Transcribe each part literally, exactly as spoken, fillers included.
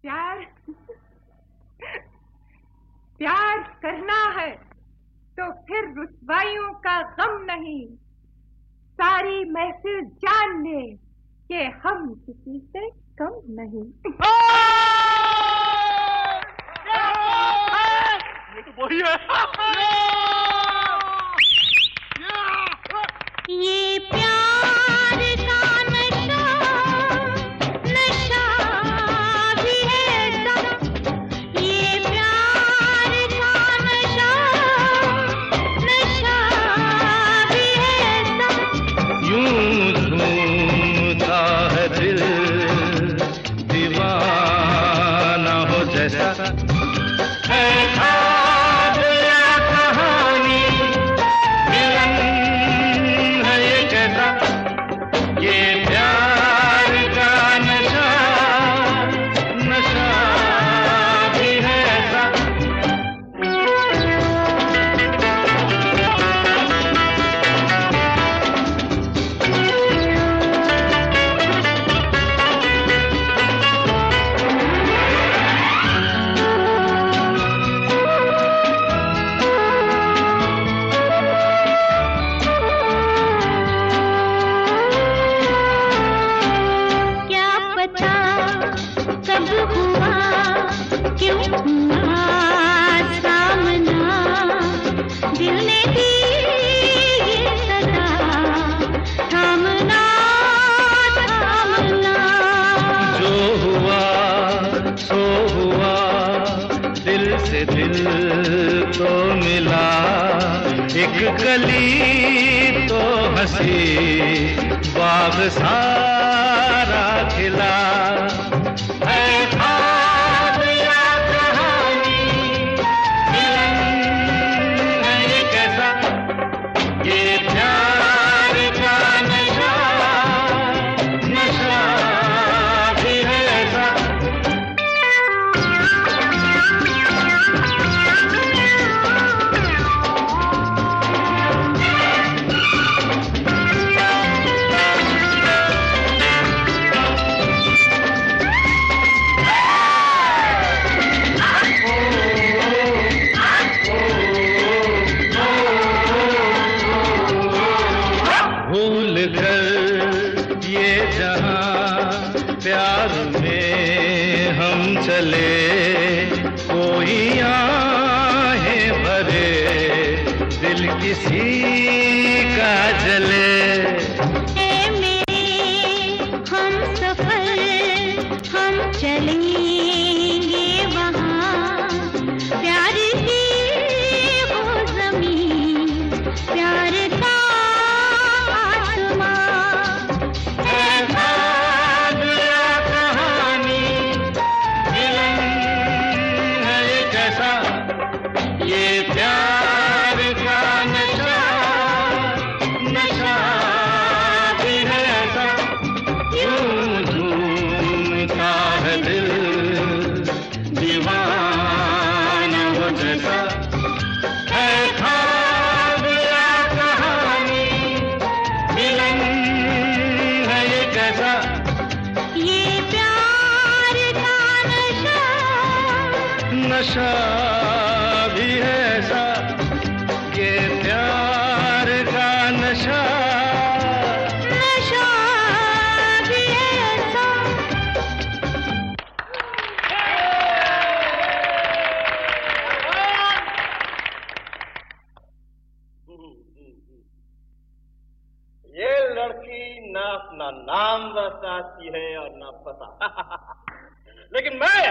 प्यार प्यार करना है तो फिर रुसवाइयों का गम नहीं। सारी महफिल जान ले कि हम किसी से कम नहीं। ये तो वही है। ये प्यार का नशा नशा भी है सब। ये प्यार का नशा नशा भी है सब। यूं झूमता है दिल दीवाना हो जैसा है ख्वाब या कहानी मिलन है ये कैसा। ये प्यार का नशा नशा भी है ऐसा। तो मिला एक कली तो हंसी बाग सारा खिला। है ख्वाब या कहानी मिलन है ये कैसा। ये प्यार का नशा नशा भी है ऐसा। प्यार में हम चले कोई आहें भरे दिल किसी का जले। ए मेरे हम सफर हम चलेंगे वहाँ प्यार की वो ज़मीन प्यार का आसमां। ये प्यार का नशा नशा भी है ऐसा। यूं झूमता है दिल दीवाना हो जैसा। है ख्वाब या कहानी मिलन है ये कैसा। ये प्यार का नशा नशा भी है ऐसा। ये प्यार का नशा नशा भी है ऐसा। ये लड़की ना अपना नाम बताती है और ना पता। लेकिन मैं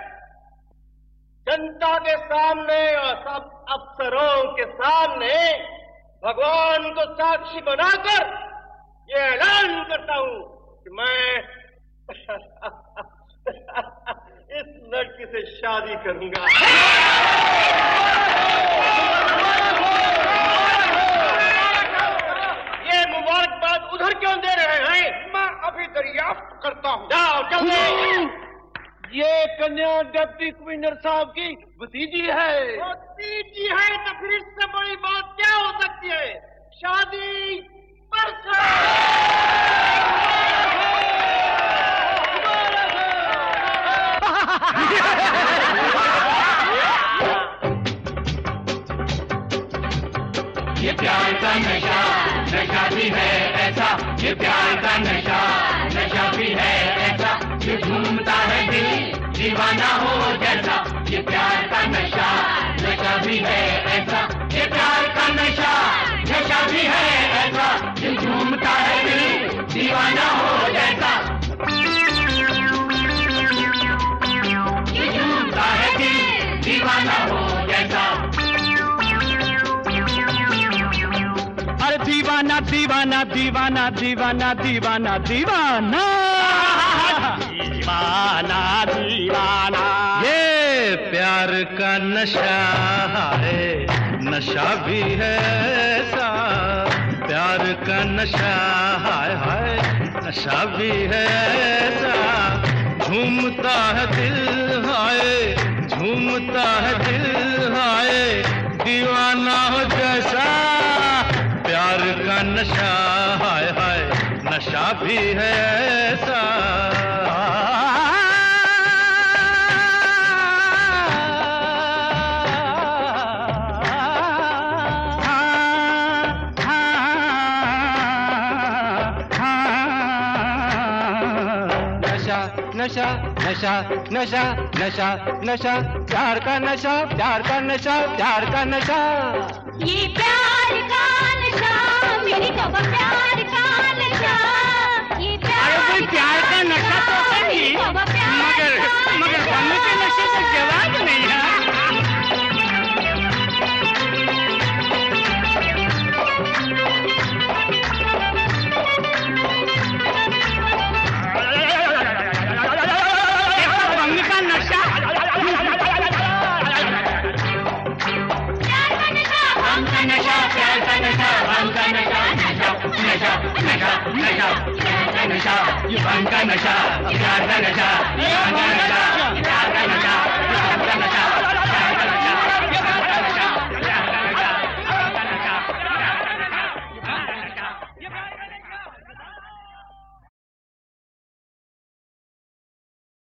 जनता के सामने और सब अफसरों के सामने भगवान को साक्षी बनाकर ये ऐलान करता हूं कि मैं इस लड़की से शादी करूंगा। ये मुबारकबाद उधर क्यों दे रहे हैं? मैं अभी दरियाफ्त करता हूं। जाओ जल्दी। ये कन्या डिप्टी कमिश्नर साहब की भतीजी है। भतीजी है तो फिर इससे बड़ी बात क्या हो सकती है? शादी परसों। भी है ऐसा ये प्यार का नशा, नशा भी है ऐसा ये झूमता है दिल दीवाना हो जैसा, ये प्यार का नशा, नशा भी है ऐसा ये प्यार का नशा, नशा भी है ऐसा ये झूमता है दिल दीवाना हो जैसा, ये झूमता है दिल दीवाना हो जैसा। अरे दीवाना दीवाना दीवाना दीवाना दीवाना दीवाना दीवाना दीवाना, ये प्यार का नशा है, नशा भी है ऐसा प्यार का नशा हाय हाय, नशा भी है ऐसा झूमता है दिल हाय, झूमता है दिल हाय दीवाना हो जैसा, प्यार का नशा हाय हाय नशा भी है ऐसा। नशा नशा नशा नशा नशा प्यार का नशा, प्यार का नशा, प्यार का नशा, ये प्यार का नशा मेरी बाबा, प्यार का नशा, ये प्यार कोई प्यार का नशा तो है मगर मगर हम के नशे का जवाब नहीं है। नशा, नशा, ये भांग का नशा, प्यार का नशा,